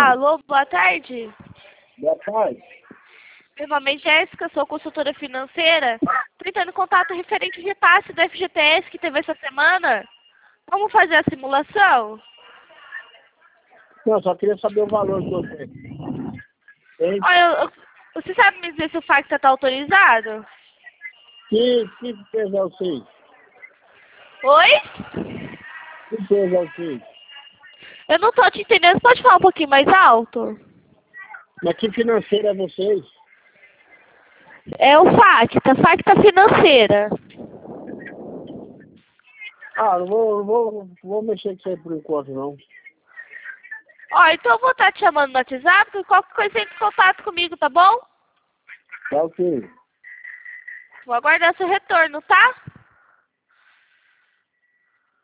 Alô, boa tarde. Boa tarde. Meu nome é Jéssica, sou consultora financeira. Estou entrando em contato referente ao repasse do FGTS que teve essa semana. Vamos fazer a simulação? Não, só queria saber o valor que você tem. Olha, você sabe me dizer se o fax está autorizado? Que empresa é você? Oi? Que empresa é você? Eu não estou te entendendo. Pode falar um pouquinho mais alto? Mas que financeira é vocês? É o Facta Financeira. Ah, não vou mexer com isso aí por enquanto, não. Ó, então eu vou estar te chamando no WhatsApp e qualquer coisa entre em contato comigo, tá bom? Tá ok. Vou aguardar seu retorno, tá?